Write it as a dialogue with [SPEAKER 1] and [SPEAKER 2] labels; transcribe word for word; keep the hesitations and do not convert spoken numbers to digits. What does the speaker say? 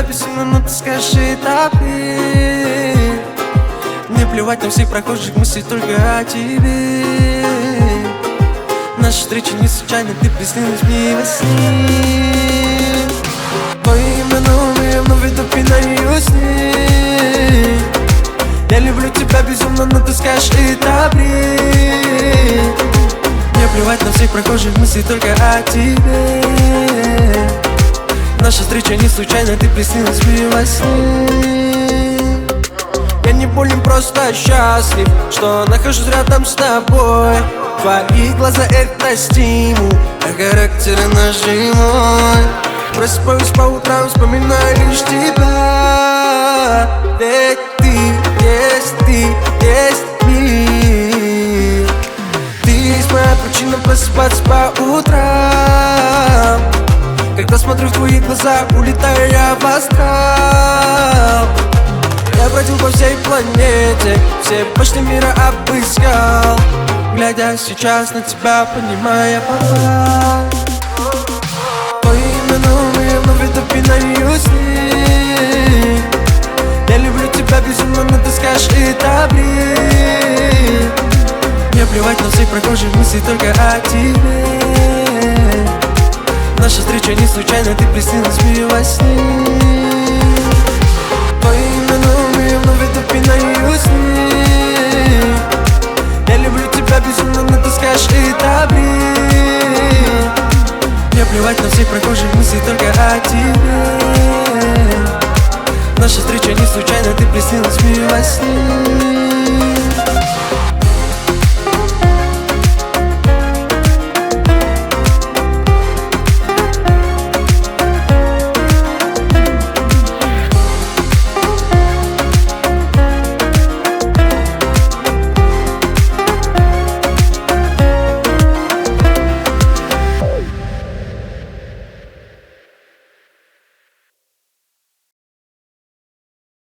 [SPEAKER 1] безумно, но ты скажи добрее. Мне плевать на всех прохожих, мысли только о тебе. Наша встреча не случайна, ты приснилась мне во сне. Твое имя новое, вновь это пинаю сны. Я люблю тебя безумно, но ты скажешь это бред. Мне плевать на всех прохожих, мысли только о тебе. Наша встреча не случайна, ты приснилась мне во сне. Я не болен, просто счастлив, что нахожусь рядом с тобой. Твои глаза — это стимул, а характер нажимой. Просыпаюсь по утрам, вспоминаю лишь тебя. Ведь ты есть, ты есть мир. Ты есть моя причина просыпаться по утрам. Когда смотрю в твои глаза, улетаю я в астрал. Я бродил по всей планете, все почты мира обыскал. Глядя сейчас на тебя, понимая порвал. Твое имя новое, вновь это пинаю сны. Я люблю тебя безумно, но ты скажешь это бред. Мне плевать на всех прохожих, мысли только о тебе. Наша встреча не случайна, ты приснилась мне во сне. Твое имя новое, вновь это пинаю сны. Я люблю тебя безумно, но ты скажешь это бред. Мне плевать на всех прохожих, мысли только о тебе. Наша встреча не случайна, ты приснилась мне во сне.